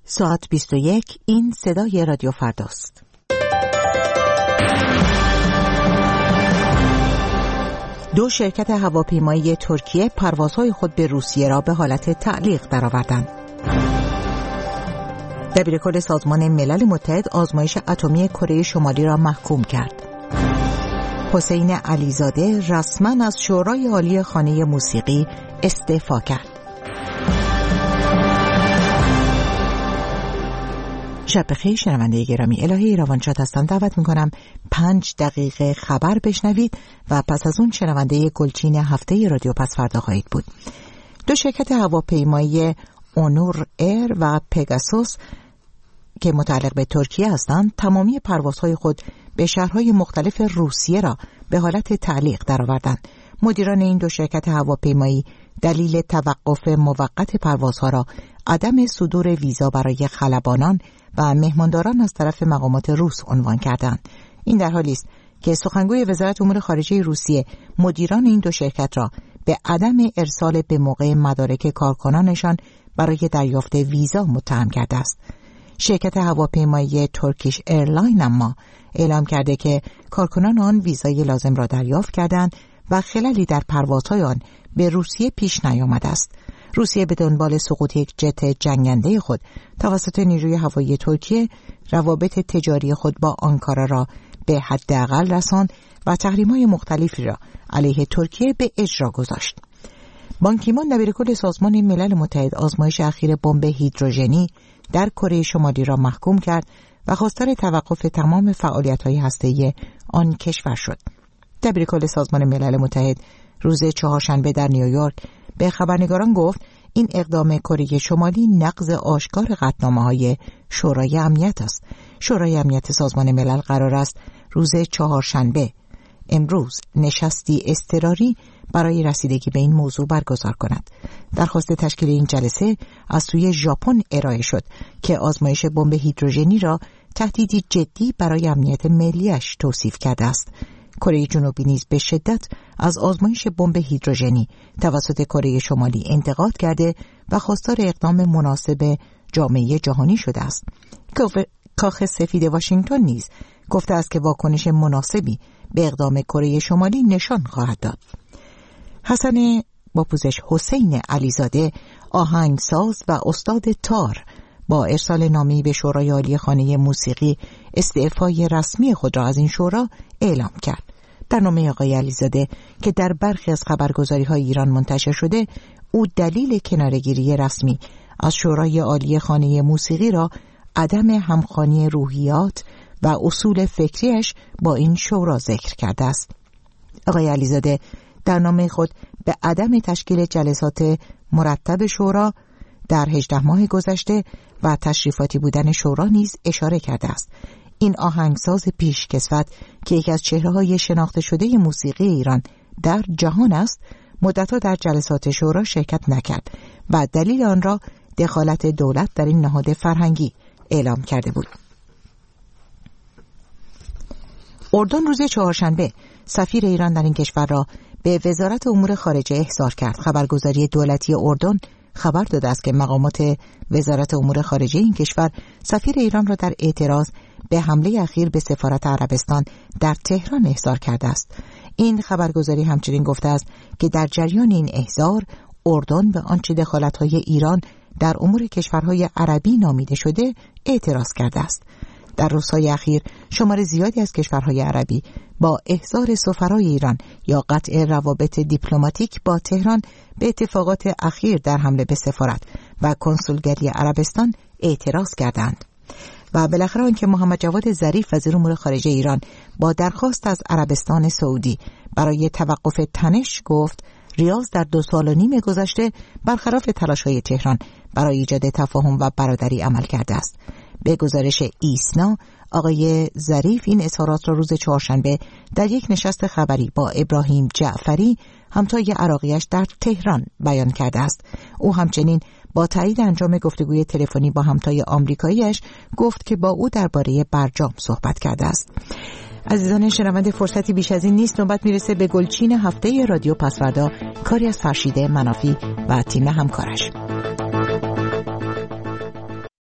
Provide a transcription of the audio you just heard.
ساعت 21. این صدای رادیو فرداست. دو شرکت هواپیمایی ترکیه پروازهای خود به روسیه را به حالت تعلیق درآوردند. دبیرکل سازمان ملل متحد آزمایش اتمی کره شمالی را محکوم کرد. حسین علیزاده رسما از شورای عالی خانه موسیقی استعفا کرد. شب بخیر شنونده گرامی، الهی روانشاد هستم. دعوت میکنم 5 دقیقه خبر بشنوید و پس از اون شنونده گلچین هفته رادیو پس فردا خواهید بود. دو شرکت هواپیمایی اونور ایر و پگاسوس که متعلق به ترکیه هستند تمامی پروازهای خود به شهرهای مختلف روسیه را به حالت تعلیق درآوردند. مدیران این دو شرکت هواپیمایی دلیل توقف موقت پروازها را عدم صدور ویزا برای خلبانان و مهمانداران از طرف مقامات روس عنوان کردند. این در حالی است که سخنگوی وزارت امور خارجه روسیه مدیران این دو شرکت را به عدم ارسال به موقع مدارک کارکنانشان برای دریافت ویزا متهم کرده است. شرکت هواپیمایی ترکیش ایرلاین اما اعلام کرده که کارکنان آن ویزای لازم را دریافت کردند و خللی در پروازهای آن به روسیه پیش نیامده است. روسیه به دنبال سقوط یک جت جنگنده خود توسط نیروی هوایی ترکیه روابط تجاری خود با آنکارا را به حداقل رساند و تحریم‌های مختلفی را علیه ترکیه به اجرا گذاشت. بان کی مون دبیرکل سازمان ملل متحد آزمایش اخیر بمب هیدروژنی در کره شمالی را محکوم کرد و خواستار توقف تمام فعالیت‌های هسته‌ای آن کشور شد. دبیرکل سازمان ملل متحد روز چهارشنبه در نیویورک به خبرنگاران گفت این اقدام کره شمالی نقض آشکار قطعنامه‌های شورای امنیت است. شورای امنیت سازمان ملل قرار است روز چهارشنبه امروز نشستی اضطراری برای رسیدگی به این موضوع برگزار کند. درخواست تشکیل این جلسه از سوی ژاپن ارائه شد که آزمایش بمب هیدروژنی را تهدیدی جدی برای امنیت ملیش توصیف کرده است. کره جنوبی نیز به شدت از آزمایش بمب هیدروژنی توسط کره شمالی انتقاد کرده و خواستار اقدام مناسب جامعه جهانی شده است. کاخ سفید واشنگتن نیز گفته است که واکنش مناسبی به اقدام کره شمالی نشان خواهد داد. حسین علیزاده آهنگساز و استاد تار با ارسال نامه‌ای به شورای عالی خانه موسیقی استعفای رسمی خود را از این شورا اعلام کرد. در نامه آقای علیزاده که در برخی از خبرگزاری‌های ایران منتشر شده، او دلیل کناره‌گیری رسمی از شورای عالی خانه موسیقی را عدم همخوانی روحیات و اصول فکریش با این شورا ذکر کرده است. آقای علیزاده در نامه خود به عدم تشکیل جلسات مرتب شورا در 18 ماه گذشته و تشریفاتی بودن شورا نیز اشاره کرده است. این آهنگساز پیشکسوت که یکی از چهره‌های شناخته شده موسیقی ایران در جهان است، مدت‌ها در جلسات شورا شرکت نکرد و دلیل آن را دخالت دولت در این نهاد فرهنگی اعلام کرده بود. اردن روز چهارشنبه سفیر ایران در این کشور را به وزارت امور خارجه احضار کرد. خبرگزاری دولتی اردن خبر داده است که مقامات وزارت امور خارجه این کشور سفیر ایران را در اعتراض به حمله اخیر به سفارت عربستان در تهران احضار کرده است. این خبرگزاری همچنین گفته است که در جریان این احضار اردن به آنچه دخالت‌های ایران در امور کشورهای عربی نامیده شده اعتراض کرده است. در روزهای اخیر شمار زیادی از کشورهای عربی با احضار سفرای ایران یا قطع روابط دیپلماتیک با تهران به اتفاقات اخیر در حمله به سفارت و کنسولگری عربستان اعتراض کردند. و بالاخره آنکه محمد جواد ظریف وزیر امور خارجه ایران با درخواست از عربستان سعودی برای توقف تنش گفت ریاض در 2 سال و نیم گذشته برخلاف تلاش‌های تهران برای ایجاد تفاهم و برادری عمل کرده است. به گزارش ایسنا، آقای ظریف این اظهارات را روز چهارشنبه در یک نشست خبری با ابراهیم جعفری همتای عراقیش در تهران بیان کرده است. او همچنین با تایید انجام گفتگوی تلفنی با همتای آمریکاییش گفت که با او درباره برجام صحبت کرده است. عزیزان شنونده، فرصتی بیش از این نیست. نوبت میرسه به گلچین هفته رادیو پس‌فردا، کاری از فرشیده منافی و تیم همکارش.